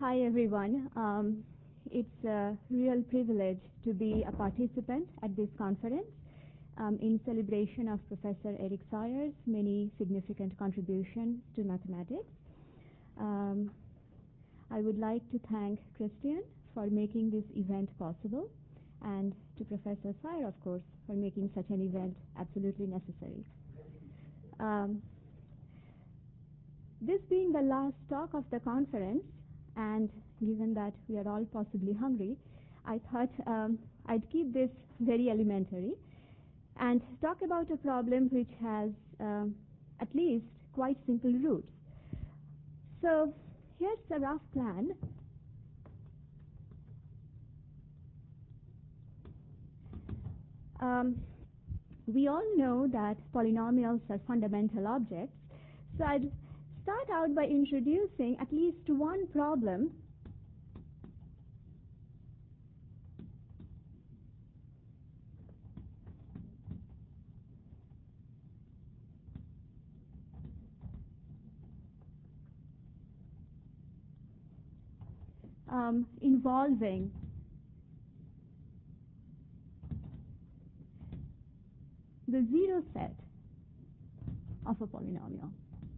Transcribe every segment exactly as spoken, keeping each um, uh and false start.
Hi, everyone. Um, it's a real privilege to be a participant at this conference um, in celebration of Professor Eric Sayer's many significant contributions to mathematics. Um, I would like to thank Christian for making this event possible, and to Professor Sayer, of course, for making such an event absolutely necessary. Um, this being the last talk of the conference, and given that we are all possibly hungry, I thought um, I'd keep this very elementary and talk about a problem which has um, at least quite simple roots. So here's a rough plan. Um, we all know that polynomials are fundamental objects, so I'd start out by introducing at least one problem um, involving the zero set of a polynomial.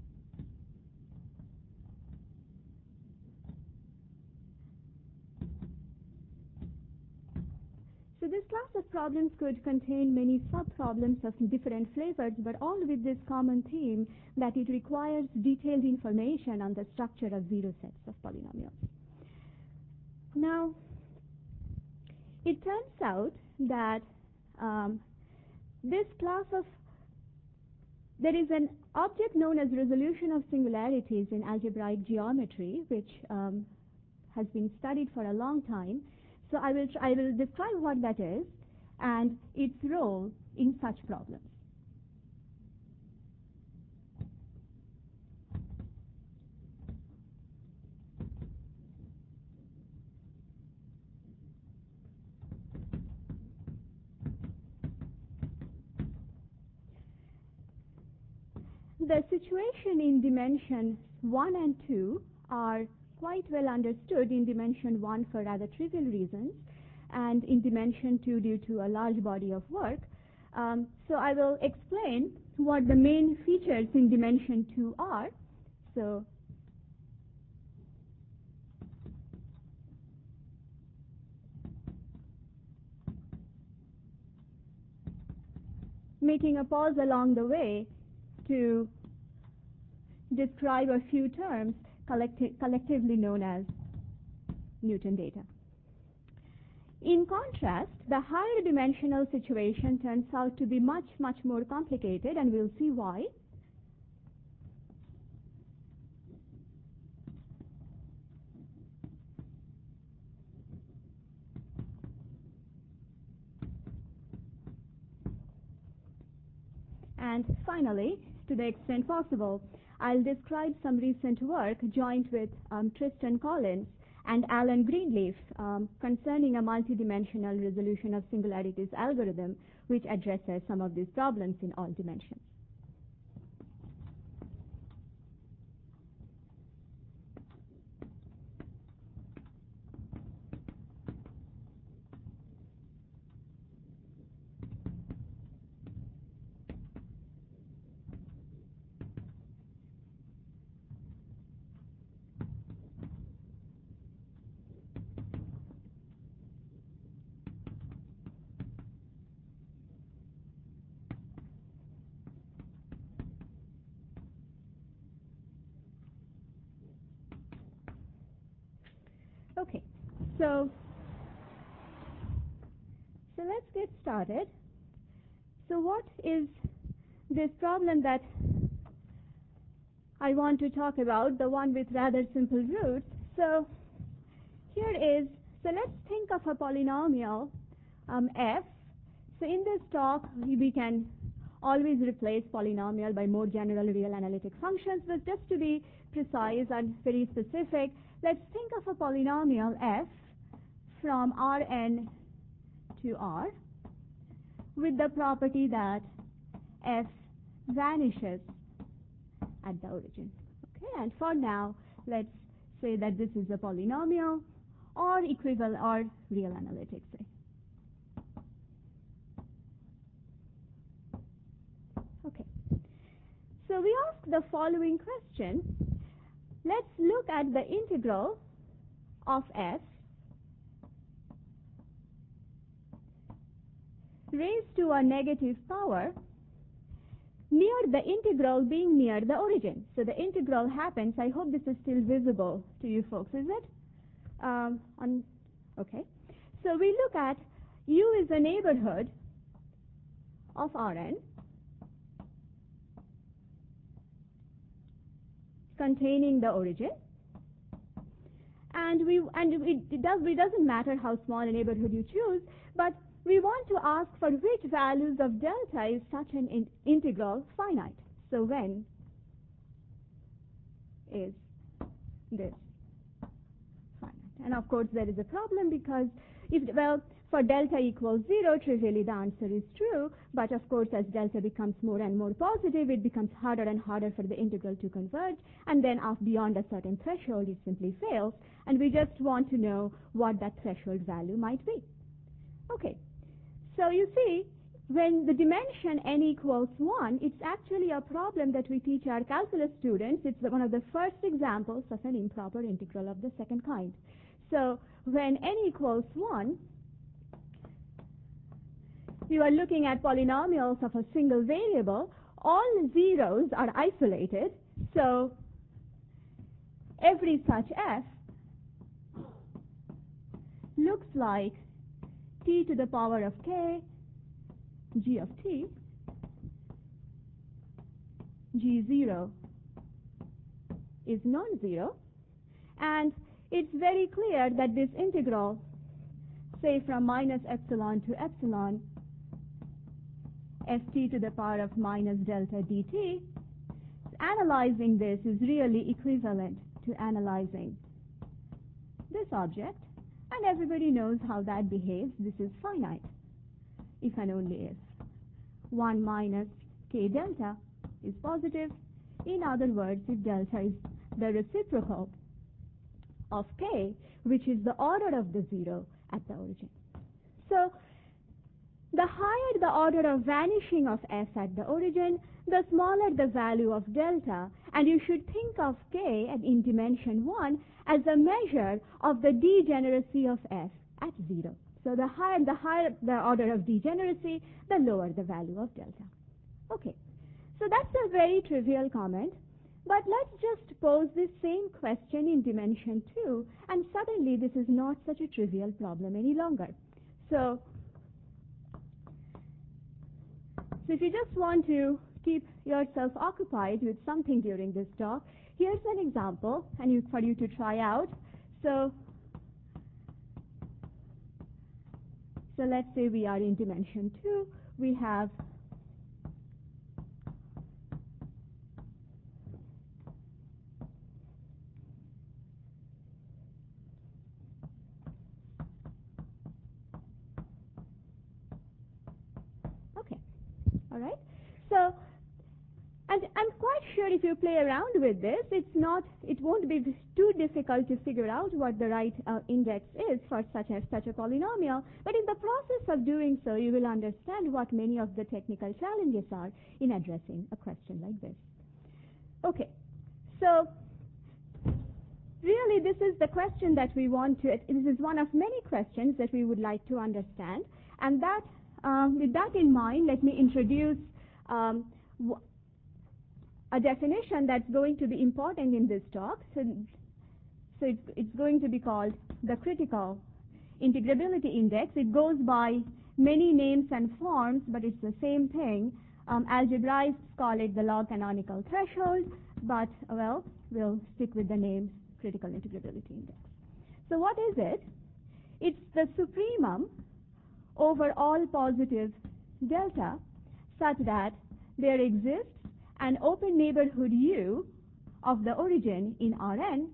So this class of problems could contain many sub-problems of different flavors, but all with this common theme that it requires detailed information on the structure of zero sets of polynomials. Now, it turns out that um, this class of there is an object known as resolution of singularities in algebraic geometry, which um, has been studied for a long time. So I will, I will describe what that is and its role in such problems. The situation in dimensions one and two are quite well understood in dimension one for rather trivial reasons, and in dimension two due to a large body of work. Um, so I will explain what the main features in dimension two are. So making a pause along the way to describe a few terms collecti- collectively known as Newton data. In contrast, the higher dimensional situation turns out to be much, much more complicated, and we'll see why. And finally, to the extent possible, I'll describe some recent work joint with um, Tristan Collins and Alan Greenleaf um, concerning a multidimensional resolution of singularities algorithm which addresses some of these problems in all dimensions. Okay, so, so let's get started. So what is this problem that I want to talk about, the one with rather simple roots? So here is, so let's think of a polynomial um, f. So in this talk, we can always replace polynomial by more general real analytic functions, but just to be precise and very specific, let's think of a polynomial f from Rn to R with the property that f vanishes at the origin. Okay, and for now, let's say that this is a polynomial, or equivalent, or real analytic, say. Okay. So we ask the following question. Let's look at the integral of f raised to a negative power near the integral being near the origin. So the integral happens, I hope this is still visible to you folks, is it? Um, on, okay. So we look at U is a neighborhood of Rn containing the origin, and we and it does it doesn't matter how small a neighborhood you choose, but we want to ask for which values of delta is such an in integral finite. So when is this finite? And of course there is a problem, because if, well, for delta equals zero, trivially the answer is true, but of course as delta becomes more and more positive, it becomes harder and harder for the integral to converge, and then off beyond a certain threshold it simply fails, and we just want to know what that threshold value might be. Okay. So you see, when the dimension n equals one, it's actually a problem that we teach our calculus students. It's one of the first examples of an improper integral of the second kind. So when n equals one, you are looking at polynomials of a single variable. All zeros are isolated, so every such f looks like t to the power of k, g of t, g zero is non-zero, and it's very clear that this integral, say from minus epsilon to epsilon, ft to the power of minus delta dt, analyzing this is really equivalent to analyzing this object. And everybody knows how that behaves. This is finite, if and only if one minus k delta is positive. In other words, if delta is the reciprocal of k, which is the order of the zero at the origin. So the higher the order of vanishing of f at the origin, the smaller the value of delta, and you should think of k at in dimension one as a measure of the degeneracy of f at zero. So the higher the higher the order of degeneracy, the lower the value of delta. Okay, so that's a very trivial comment, but let's just pose this same question in dimension two, and suddenly this is not such a trivial problem any longer. So, so if you just want to keep yourself occupied with something during this talk, here's an example and you, for you to try out. So, so let's say we are in dimension two. We have okay, all right. So, and I'm quite sure if you play around with this, it's not, it won't be too difficult to figure out what the right uh, index is for such a, such a polynomial. But in the process of doing so, you will understand what many of the technical challenges are in addressing a question like this. Okay, so really this is the question that we want to, this is one of many questions that we would like to understand. And that, um, with that in mind, let me introduce um, a definition that's going to be important in this talk. So, so it's, it's going to be called the critical integrability index. It goes by many names and forms, but it's the same thing. Um, algebraists call it the log canonical threshold, but, well, we'll stick with the name critical integrability index. So what is it? It's the supremum over all positive delta such that there exists an open neighborhood U of the origin in Rn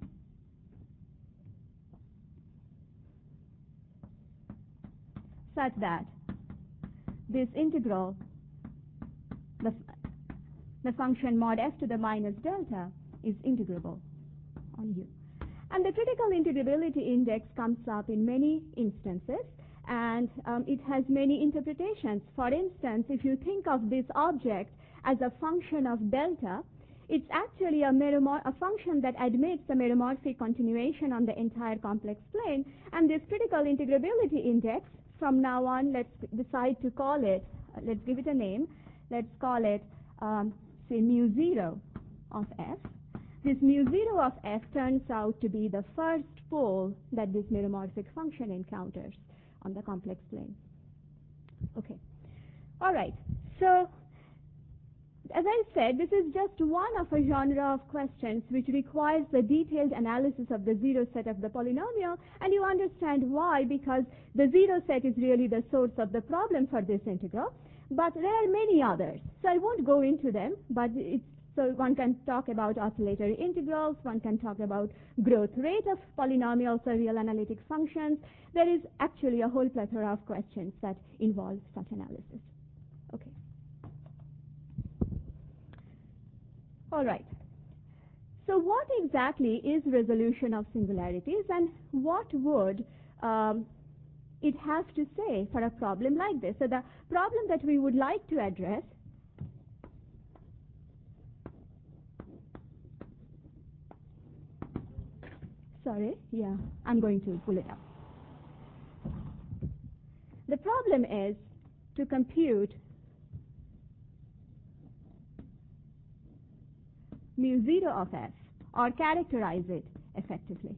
such that this integral, the, the function mod f to the minus delta, is integrable on U. And the critical integrability index comes up in many instances, and um, it has many interpretations. For instance, if you think of this object as a function of delta, it's actually a, a function that admits a meromorphic continuation on the entire complex plane, and this critical integrability index, from now on, let's decide to call it, uh, let's give it a name, let's call it, um, say, mu zero of f. This mu zero of f turns out to be the first pole that this meromorphic function encounters on the complex plane. Okay. All right. So, as I said, this is just one of a genre of questions which requires the detailed analysis of the zero set of the polynomial, and you understand why, because the zero set is really the source of the problem for this integral. But there are many others, so I won't go into them, but it's So one can talk about oscillatory integrals, one can talk about growth rate of polynomials or real analytic functions. There is actually a whole plethora of questions that involve such analysis. Okay. All right. So what exactly is resolution of singularities, and what would um, it have to say for a problem like this? So the problem that we would like to address Sorry, yeah, I'm going to pull it up. The problem is to compute mu zero of f, or characterize it effectively.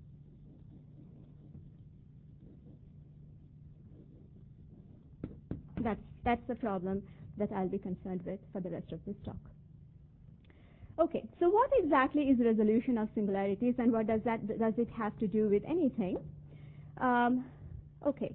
That's, that's the problem that I'll be concerned with for the rest of this talk. Okay, so what exactly is resolution of singularities, and what does that does it have to do with anything? Um, okay.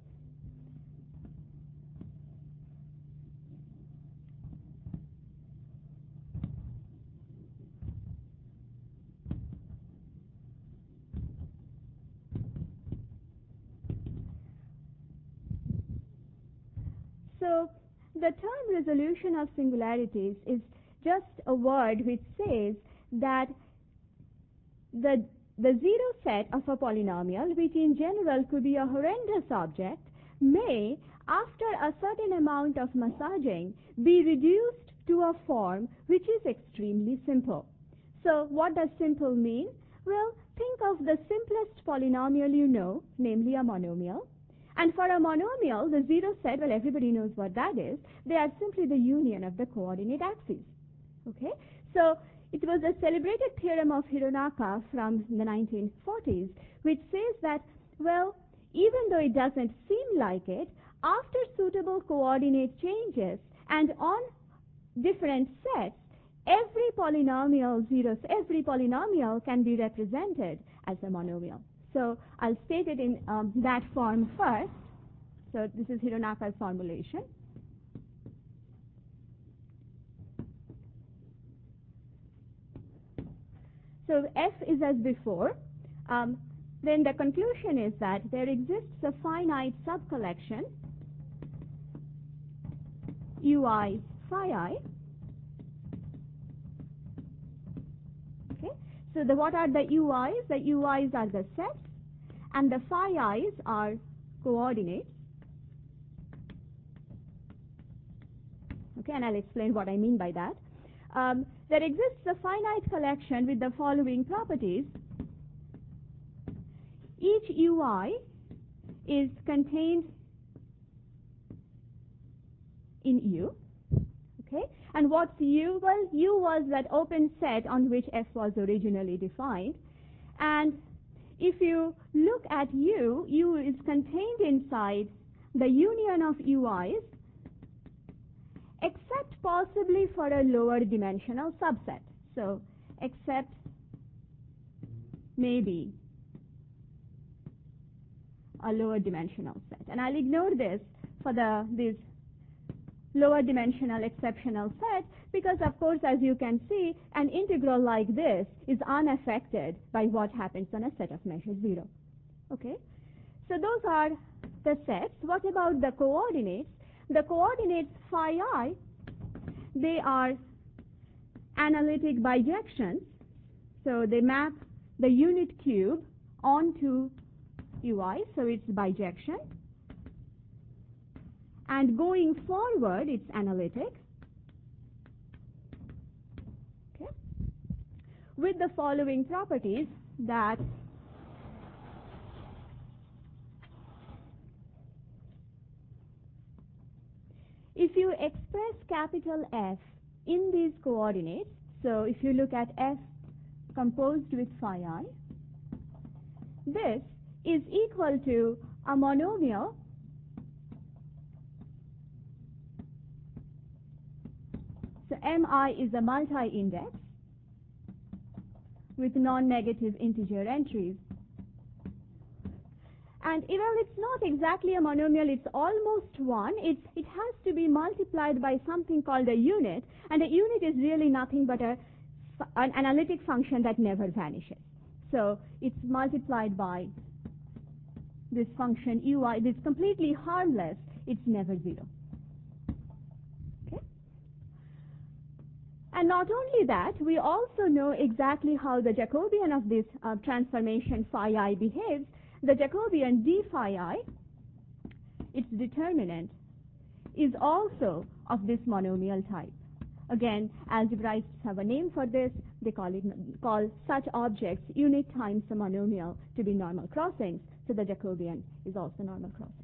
So the term resolution of singularities is just a word which says that the, the zero set of a polynomial, which in general could be a horrendous object, may, after a certain amount of massaging, be reduced to a form which is extremely simple. So what does simple mean? Well, think of the simplest polynomial you know, namely a monomial. And for a monomial, the zero set, well, everybody knows what that is. They are simply the union of the coordinate axes. Okay, so it was a celebrated theorem of Hironaka from the nineteen forties, which says that, well, even though it doesn't seem like it, after suitable coordinate changes and on different sets, every polynomial zeros, every polynomial can be represented as a monomial. So I'll state it in um, that form first. So this is Hironaka's formulation. So f is as before. Um, then the conclusion is that there exists a finite subcollection ui phi I. Okay. So the, what are the ui's? The ui's are the sets, and the phi i's are coordinates. Okay, and I'll explain what I mean by that. Um, there exists a finite collection with the following properties. Each ui is contained in U. Okay, and what's U? Well, U was that open set on which f was originally defined. And if you look at U, U is contained inside the union of ui's, except possibly for a lower dimensional subset. So, except maybe a lower dimensional set. And I'll ignore this for the this lower dimensional exceptional set because, of course, as you can see, an integral like this is unaffected by what happens on a set of measure zero. Okay? So those are the sets. What about the coordinates? The coordinates phi I, they are analytic bijections. So they map the unit cube onto U I, so it's bijection. And going forward, it's analytic. Okay. With the following properties that if you express capital F in these coordinates, so if you look at F composed with phi I, this is equal to a monomial so M I is a multi-index with non-negative integer entries. And even it's not exactly a monomial, it's almost one. It's, it has to be multiplied by something called a unit, and a unit is really nothing but a, an analytic function that never vanishes. So it's multiplied by this function U I. It's completely harmless. It's never zero. Okay? And not only that, we also know exactly how the Jacobian of this uh, transformation phi I behaves. The Jacobian d phi I, its determinant, is also of this monomial type. Again, algebraists have a name for this. They call it call such objects unit times a monomial to be normal crossings. So the Jacobian is also normal crossings.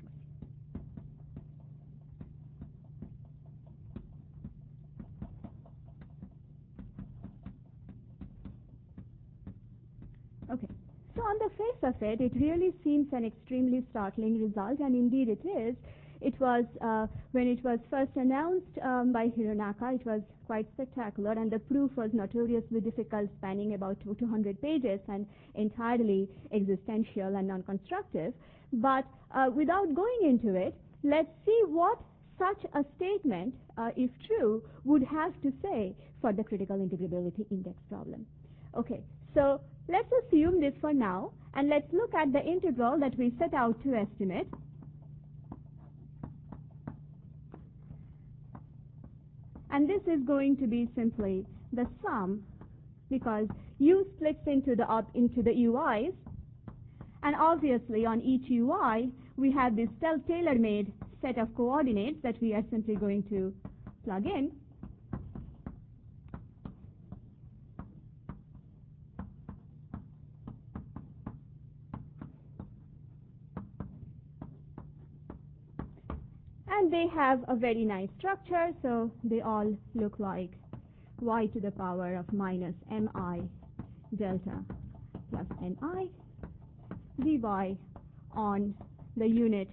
Okay. So on the face of it, it really seems an extremely startling result, and indeed it is. It was, uh, when it was first announced um, by Hironaka, it was quite spectacular, and the proof was notoriously difficult, spanning about two hundred pages and entirely existential and non-constructive. But uh, without going into it, let's see what such a statement, uh, if true, would have to say for the critical integrability index problem. Okay, so let's assume this for now, and let's look at the integral that we set out to estimate. And this is going to be simply the sum, because U splits into the up into the U Is, and obviously on each U I we have this tailor-made set of coordinates that we are simply going to plug in. And they have a very nice structure, so they all look like y to the power of minus mi delta plus ni dy on the unit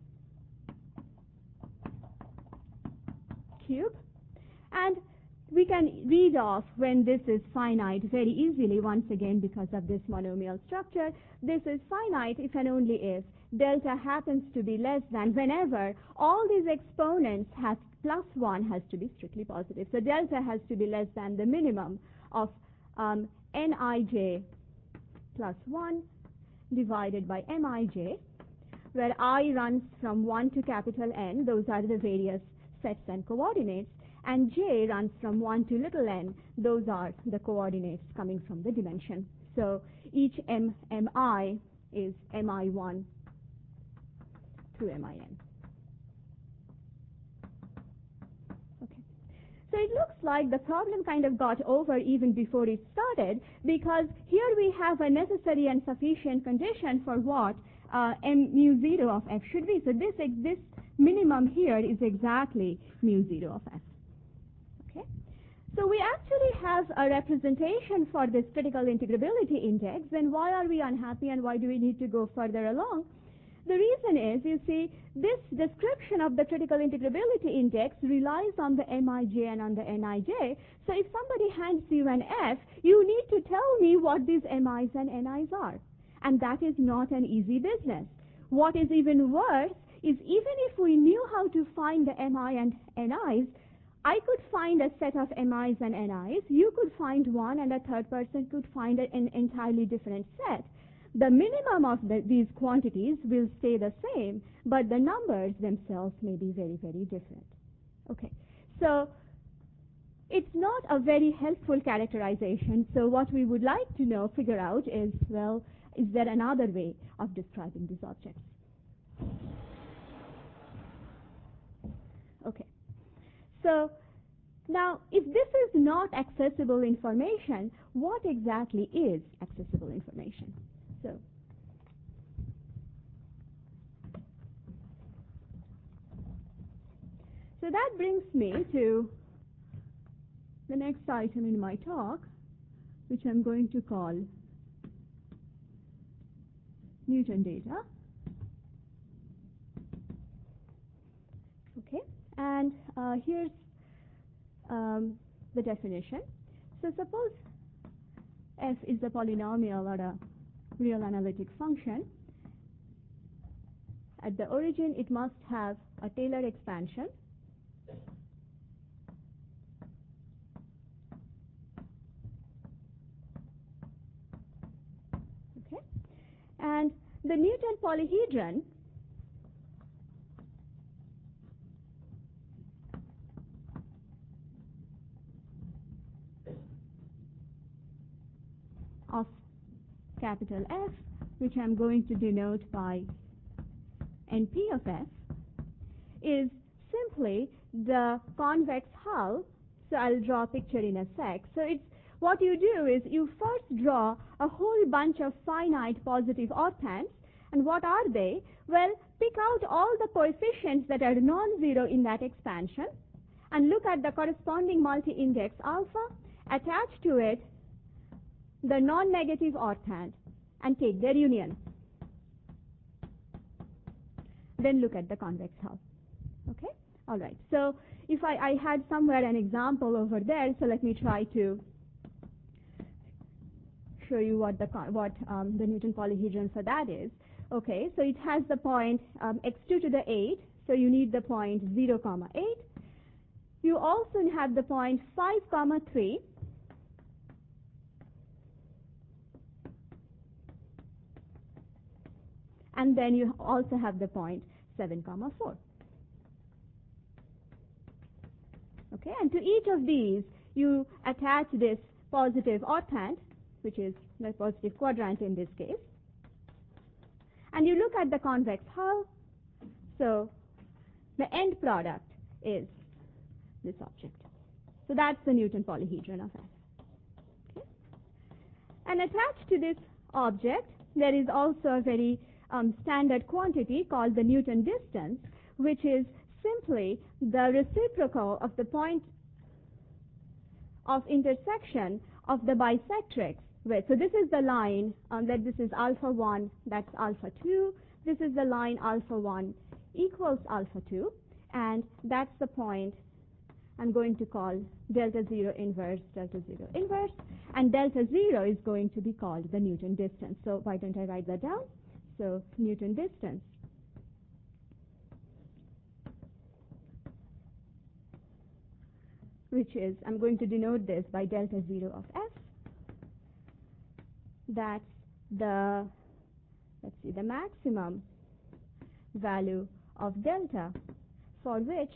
cube. And we can read off when this is finite very easily, once again because of this monomial structure. This is finite if and only if delta happens to be less than, whenever all these exponents have plus one has to be strictly positive. So delta has to be less than the minimum of um, nij plus one divided by mij, where I runs from one to capital N. Those are the various sets and coordinates. And j runs from one to little n. Those are the coordinates coming from the dimension. So each m, mi is mi one through min. Okay. So it looks like the problem kind of got over even before it started, because here we have a necessary and sufficient condition for what uh, m mu zero of f should be. So this, this minimum here is exactly mu zero of f. Okay. So we actually have a representation for this critical integrability index. Then why are we unhappy and why do we need to go further along? The reason is, you see, this description of the critical integrability index relies on the mij and on the nij. So if somebody hands you an f, you need to tell me what these mi's and ni's are. And that is not an easy business. What is even worse is, even if we knew how to find the mi and ni's, I could find a set of mi's and ni's, you could find one, and a third person could find an entirely different set. The minimum of the, these quantities will stay the same, but the numbers themselves may be very, very different. Okay, so it's not a very helpful characterization. So what we would like to know, figure out is, well, is there another way of describing these objects? Okay. So now, if this is not accessible information, what exactly is accessible information? So, so that brings me to the next item in my talk, which I'm going to call Newton data. Okay, and uh, here's um, the definition. So suppose f is a polynomial or a real analytic function. At the origin, it must have a Taylor expansion. Okay, and the Newton polyhedron of capital F, which I'm going to denote by N P of F, is simply the convex hull. So I'll draw a picture in a sec. So it's what you do is you first draw a whole bunch of finite positive octants. And what are they? Well, pick out all the coefficients that are non-zero in that expansion and look at the corresponding multi-index alpha, attach to it the non-negative octant and take their union. Then look at the convex hull. Okay? All right. So if I, I had somewhere an example over there, so let me try to show you what the what um, the Newton polyhedron for that is. Okay, so it has the point um, x two to the eight, so you need the point zero comma eight. You also have the point five comma three. And then you also have the point seven comma four. Okay, and to each of these, you attach this positive octant, which is the positive quadrant in this case. And you look at the convex hull. So the end product is this object. So that's the Newton polyhedron of F. Okay. And attached to this object, there is also a very um, standard quantity called the Newton distance, which is simply the reciprocal of the point of intersection of the bisectrix. With. So this is the line um, that this is alpha one, that's alpha two. This is the line alpha one equals alpha two. And that's the point I'm going to call delta zero inverse, delta zero inverse. And delta zero is going to be called the Newton distance. So why don't I write that down? So Newton distance which is, I'm going to denote this by delta zero of F. That's the, let's see, the maximum value of delta for which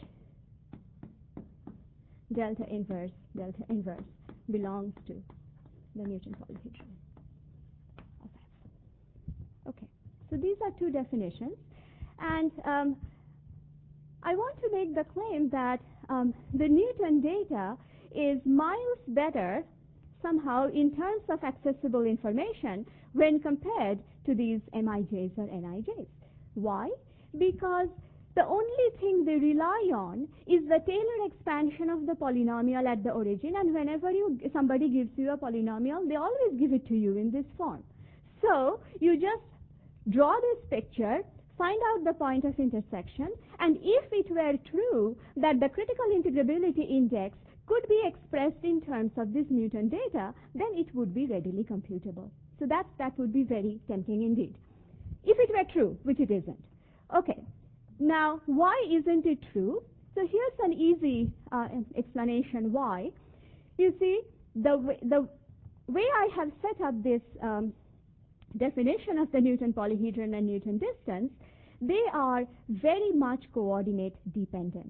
delta inverse, delta inverse belongs to the Newton polyhedron of F. Okay, so these are two definitions. And um, I want to make the claim that um, the Newton data is miles better somehow in terms of accessible information when compared to these M I Js or N I Js. Why? Because the only thing they rely on is the Taylor expansion of the polynomial at the origin, and whenever you, somebody gives you a polynomial, they always give it to you in this form. So you just draw this picture, find out the point of intersection, and if it were true that the critical integrability index could be expressed in terms of this Newton data, then it would be readily computable. So that, that would be very tempting indeed, if it were true, which it isn't. Okay, now why isn't it true? So here's an easy uh, explanation why. You see, the way, the way I have set up this um, definition of the Newton polyhedron and Newton distance, they are very much coordinate dependent.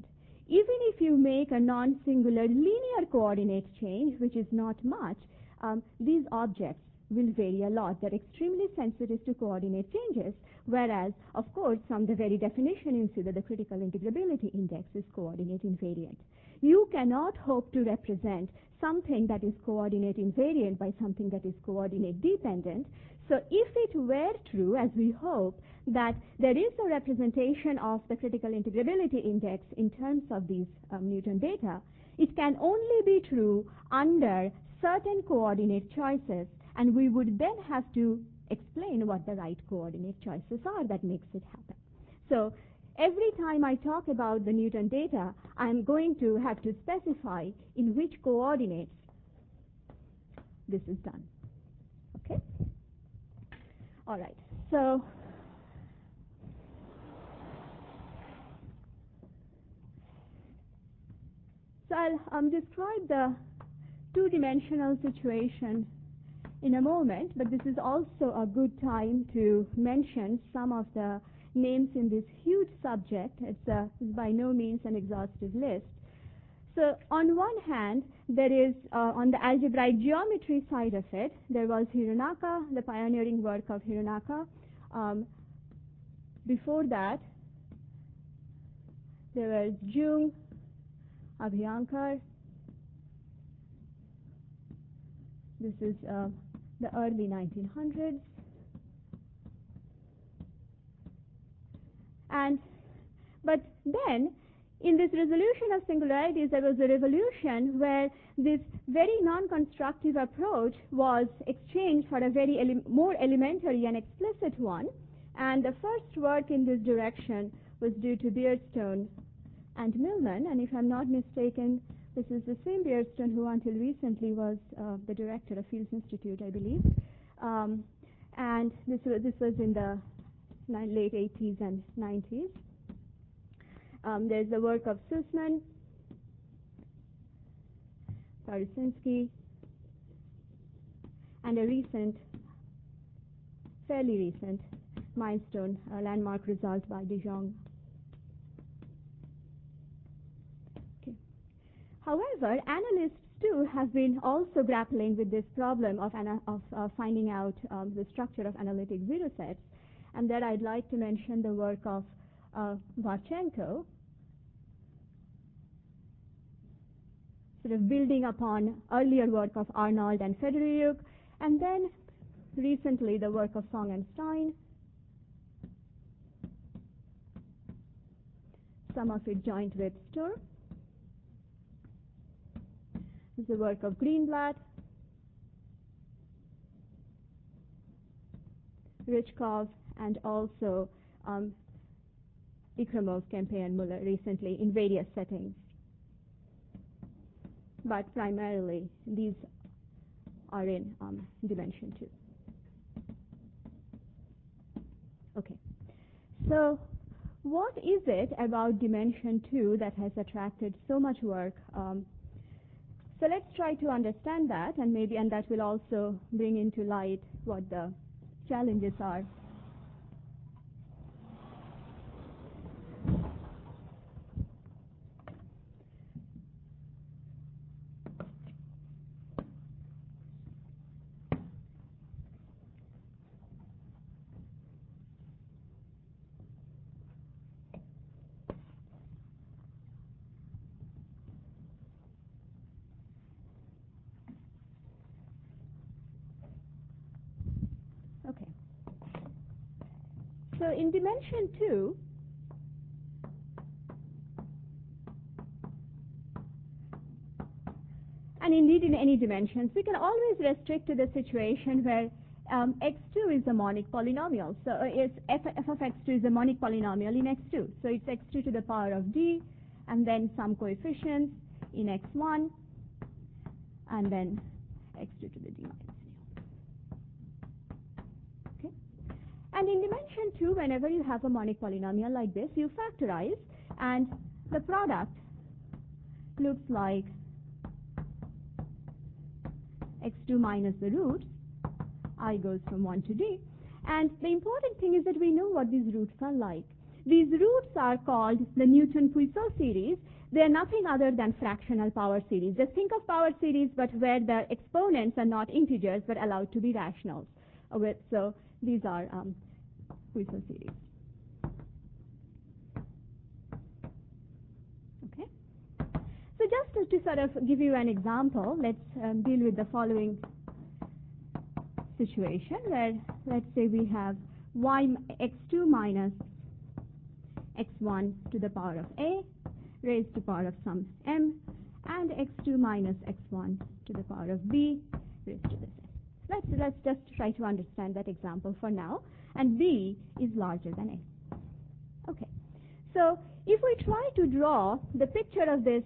even if you make a non-singular linear coordinate change, which is not much, um, these objects will vary a lot. They're extremely sensitive to coordinate changes, whereas, of course, from the very definition, you see that the critical integrability index is coordinate invariant. You cannot hope to represent something that is coordinate invariant by something that is coordinate dependent. So if it were true, as we hope, that there is a representation of the critical integrability index in terms of these um, Newton data, it can only be true under certain coordinate choices, and we would then have to explain what the right coordinate choices are that makes it happen. So every time I talk about the Newton data, I'm going to have to specify in which coordinates this is done. Okay? All right. So So I'll um, describe the two-dimensional situation in a moment, but this is also a good time to mention some of the names in this huge subject. It's, a, it's by no means an exhaustive list. So on one hand, there is, uh, on the algebraic geometry side of it, there was Hironaka, the pioneering work of Hironaka. Um, before that, there was Jung, Abhyankar. This is uh, the early nineteen hundreds. And, but then, in this resolution of singularities, there was a revolution where this very non-constructive approach was exchanged for a very ele more elementary and explicit one. And the first work in this direction was due to Beerstone and Millman. And if I'm not mistaken, this is the same Beerstone who until recently was uh, the director of Fields Institute, I believe. Um, and this was, this was in the late eighties and nineties. Um, there's the work of Sussman, Parusinski, and a recent, fairly recent, milestone, a landmark result by De Jong. Okay. However, analysts too have been also grappling with this problem of, of uh, finding out um, the structure of analytic zero sets, and there I'd like to mention the work of uh, Varchenko, sort of building upon earlier work of Arnold and Federiuk, and then recently the work of Song and Stein, some of it joint with Sturm. This is the work of Greenblatt, Rychkov, and also um, Ikramov, Kempe, and Muller recently in various settings. But primarily, these are in um, dimension two. Okay. So what is it about dimension two that has attracted so much work? Um, so let's try to understand that, and maybe, and that will also bring into light what the challenges are. Okay. So in dimension two, and indeed in any dimensions, we can always restrict to the situation where um, x two is a monic polynomial. So uh, it's f, f of x two is a monic polynomial in x two. So it's x two to the power of d, and then some coefficients in x one, and then x two to the d minus nu. Okay? And in dimension two, whenever you have a monic polynomial like this, you factorize, and the product looks like x two minus the roots. I goes from one to d. And the important thing is that we know what these roots are like. These roots are called the Newton-Puiseux series they're nothing other than fractional power series. Just think of power series, but where the exponents are not integers, but allowed to be rationals. Uh, with, so these are um, Poisson series. Okay. So just to, to sort of give you an example, let's um, deal with the following situation where, let's say we have y x two minus x one to the power of a raised to the power of some m, and x two minus x one to the power of b raised to this n. Let's, let's just try to understand that example for now, and b is larger than a. Okay. So if we try to draw the picture of this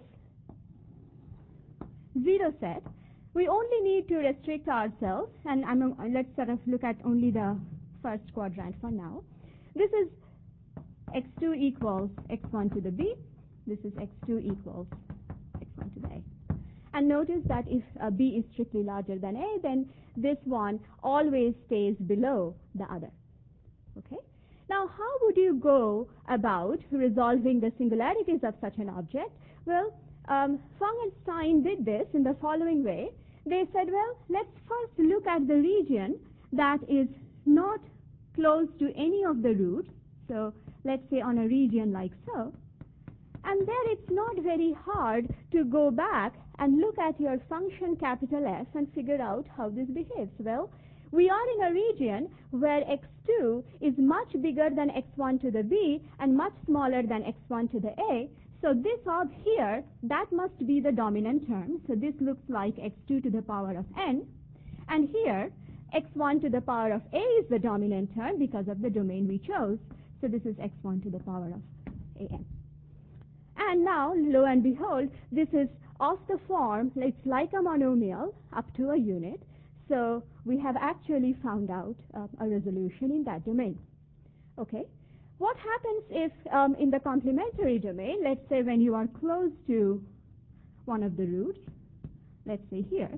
zero set, we only need to restrict ourselves, and I'm, let's sort of look at only the first quadrant for now. This is x two equals x one to the b. This is x two equals x one to the a. And notice that if uh, b is strictly larger than a, then this one always stays below the other. Okay? Now, how would you go about resolving the singularities of such an object? Well, um, Fung and Stein did this in the following way. They said, well, let's first look at the region that is not close to any of the roots. So let's say on a region like so. And there it's not very hard to go back and look at your function capital F and figure out how this behaves. Well, we are in a region where x two is much bigger than x one to the b and much smaller than x one to the a. So this up here, that must be the dominant term. So this looks like x two to the power of n. And here, x one to the power of a is the dominant term because of the domain we chose. So this is x one to the power of a n. And now, lo and behold, this is of the form, it's like a monomial up to a unit. So we have actually found out uh, a resolution in that domain. Okay. What happens if um, in the complementary domain, let's say when you are close to one of the roots, let's say here,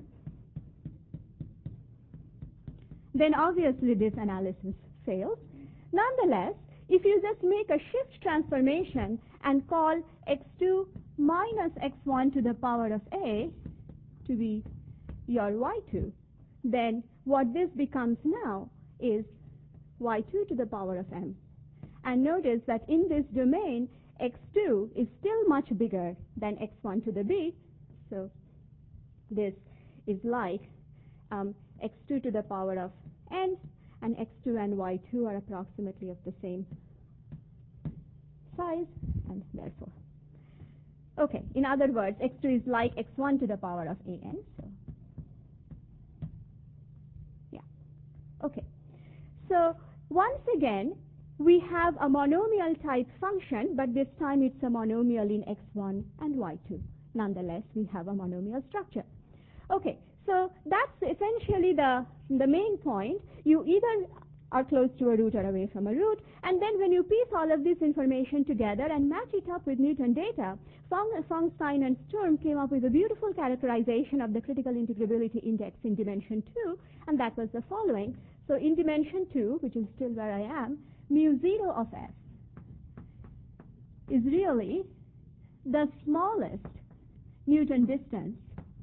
then obviously this analysis fails. Nonetheless, if you just make a shift transformation and call x two minus x one to the power of a to be your y two, then what this becomes now is y two to the power of m. And notice that in this domain, x two is still much bigger than x one to the b. So this is like um, x two to the power of n, and x two and y two are approximately of the same size, and therefore. Okay, in other words, x two is like x one to the power of a n. So, yeah. Okay. So once again, we have a monomial type function, but this time it's a monomial in x one and y two. Nonetheless, we have a monomial structure. Okay, so that's essentially the, the main point. You either are close to a root or away from a root, and then when you piece all of this information together and match it up with Newton data, Fung, Fung, Stein, and Sturm came up with a beautiful characterization of the critical integrability index in dimension two, and that was the following. So in dimension two, which is still where I am, mu zero of f is really the smallest Newton distance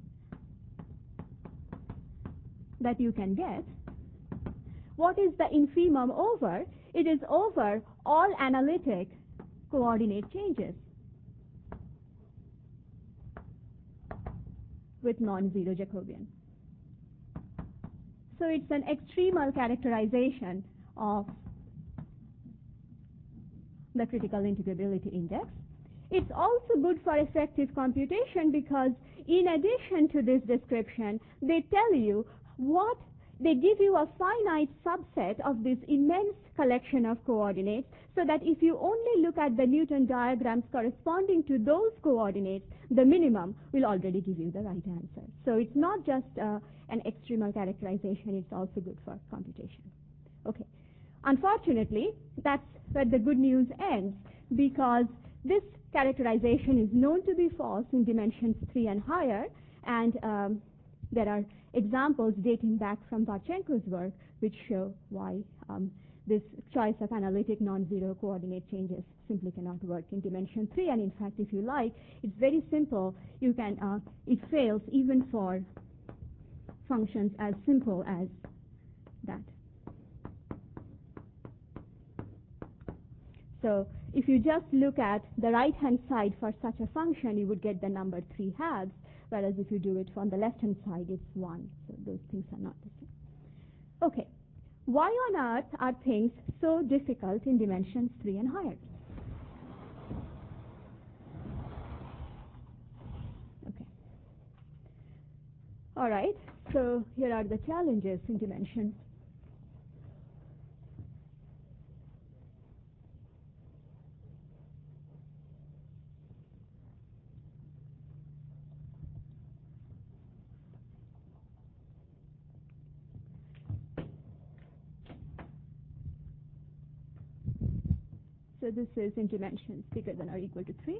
that you can get. What is the infimum over? It is over all analytic coordinate changes with non-zero Jacobian. So it's an extremal characterization of the critical integrability index. It's also good for effective computation because in addition to this description, they tell you what, they give you a finite subset of this immense collection of coordinates, so that if you only look at the Newton diagrams corresponding to those coordinates, the minimum will already give you the right answer. So it's not just uh, an extremal characterization, it's also good for computation. Okay. Unfortunately, that's where the good news ends, because this characterization is known to be false in dimensions three and higher, and um, there are examples dating back from Barchenko's work which show why um, this choice of analytic non-zero coordinate changes simply cannot work in dimension three. And in fact, if you like, it's very simple. You can, uh, it fails even for functions as simple as that. So if you just look at the right-hand side for such a function, you would get the number three halves, whereas if you do it on the left-hand side, it's one. So those things are not the same. Okay. Why on earth are things so difficult in dimensions three and higher? Okay. All right. So here are the challenges in dimension. So this is in dimensions bigger than or equal to three.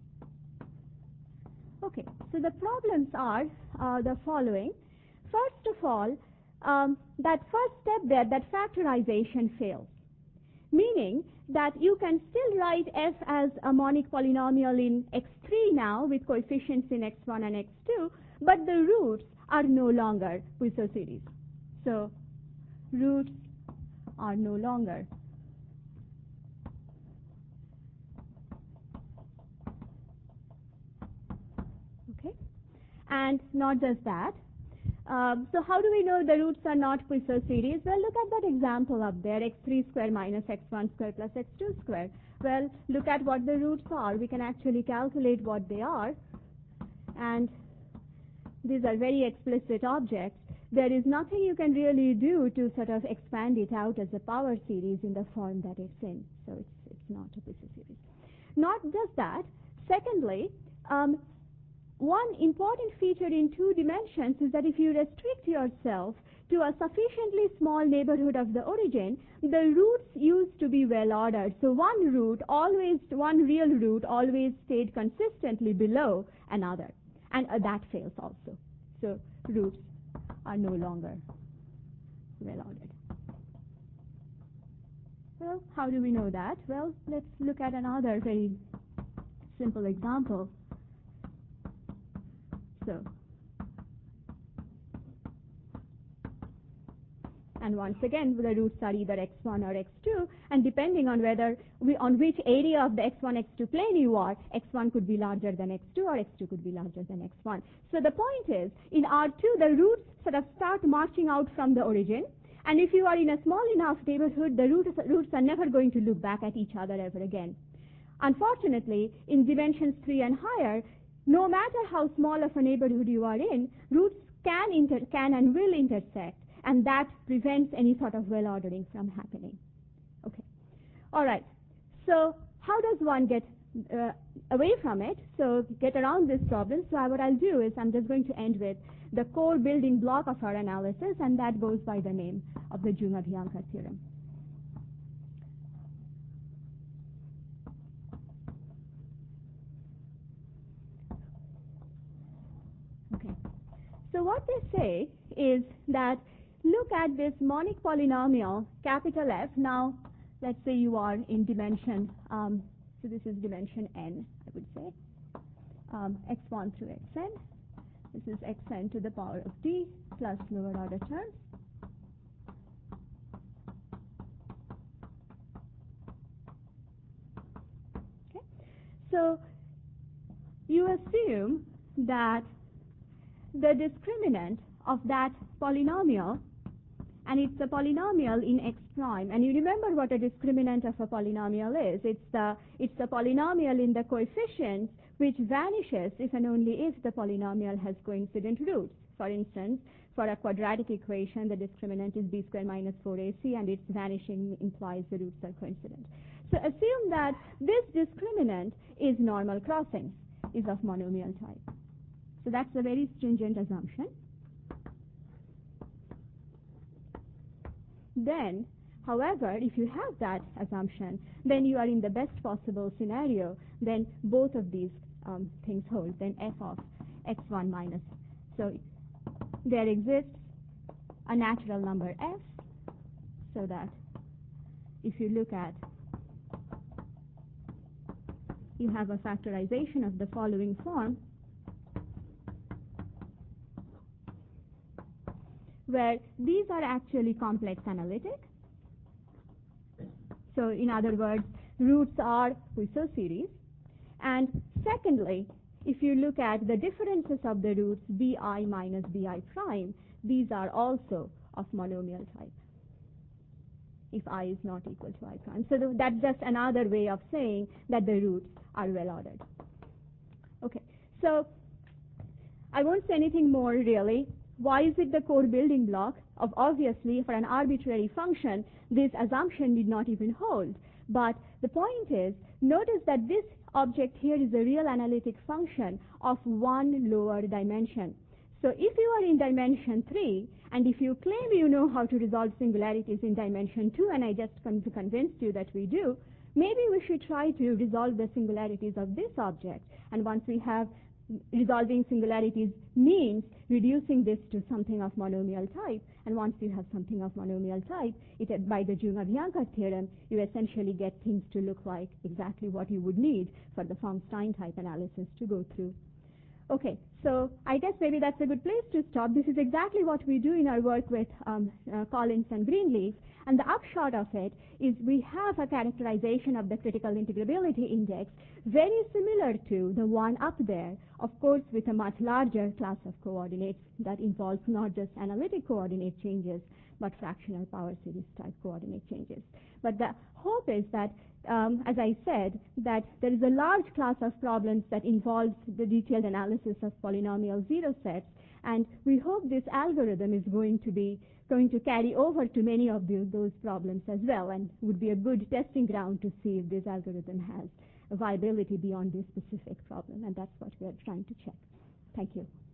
Okay, so the problems are uh, the following. First of all, um, that first step there, that factorization fails, meaning that you can still write f as a monic polynomial in x three now with coefficients in x one and x two, but the roots are no longer Poisson series. So roots are no longer. And not just that. Um, so how do we know the roots are not Poisson series? Well, look at that example up there, x three square minus x one square plus x two square. Well, look at what the roots are. We can actually calculate what they are. And these are very explicit objects. There is nothing you can really do to sort of expand it out as a power series in the form that it's in. So it's, it's not a Poisson series. Not just that. Secondly, um, one important feature in two dimensions is that if you restrict yourself to a sufficiently small neighborhood of the origin, the roots used to be well ordered. So one root always, one real root always stayed consistently below another. And uh, that fails also. So roots are no longer well ordered. Well, how do we know that? Well, let's look at another very simple example. So, and once again, the roots are either x one or x two, and depending on whether we, on which area of the x one, x two plane you are, x one could be larger than x two or x two could be larger than x one. So the point is, in R two, the roots sort of start marching out from the origin, and if you are in a small enough neighborhood, the roots, roots are never going to look back at each other ever again. Unfortunately, in dimensions three and higher, no matter how small of a neighborhood you are in, roots can, inter can and will intersect, and that prevents any sort of well ordering from happening. Okay. All right. So how does one get uh, away from it? So get around this problem. So what I'll do is I'm just going to end with the core building block of our analysis, and that goes by the name of the Jung-Avianca theorem. Okay. So what they say is that look at this monic polynomial, capital F. Now, let's say you are in dimension, um, so this is dimension n, I would say, um, x one through xn. This is xn to the power of d plus lower order terms. Okay. So you assume that the discriminant of that polynomial, and it's a polynomial in x prime, and you remember what a discriminant of a polynomial is. It's the, it's the polynomial in the coefficients which vanishes if and only if the polynomial has coincident roots. For instance, for a quadratic equation, the discriminant is b squared minus four a c, and its vanishing implies the roots are coincident. So assume that this discriminant is normal crossings, is of monomial type. So that's a very stringent assumption. Then, however, if you have that assumption, then you are in the best possible scenario. Then both of these um, things hold. Then f of x one minus. So there exists a natural number f, so that if you look at, you have a factorization of the following form, where these are actually complex analytic. So in other words, roots are Puiseux series. And secondly, if you look at the differences of the roots bi minus bi prime, these are also of monomial type, if I is not equal to I prime. So th that's just another way of saying that the roots are well ordered. Okay, so I won't say anything more really. Why is it the core building block of, obviously, for an arbitrary function, this assumption did not even hold. But the point is, notice that this object here is a real analytic function of one lower dimension. So if you are in dimension three, and if you claim you know how to resolve singularities in dimension two, and I just con convinced you that we do, maybe we should try to resolve the singularities of this object. And once we have resolving singularities means reducing this to something of monomial type, and once you have something of monomial type, it, by the Junga-Bianca theorem, you essentially get things to look like exactly what you would need for the Fung-Stein type analysis to go through. Okay, so I guess maybe that's a good place to stop. This is exactly what we do in our work with um, uh, Collins and Greenleaf, and the upshot of it is we have a characterization of the critical integrability index very similar to the one up there, of course with a much larger class of coordinates that involves not just analytic coordinate changes, but fractional power series type coordinate changes. But the hope is that, um, as I said, that there is a large class of problems that involves the detailed analysis of polynomial zero sets, and we hope this algorithm is going to be going to carry over to many of the, those problems as well, and would be a good testing ground to see if this algorithm has a viability beyond this specific problem, and that's what we are trying to check. Thank you.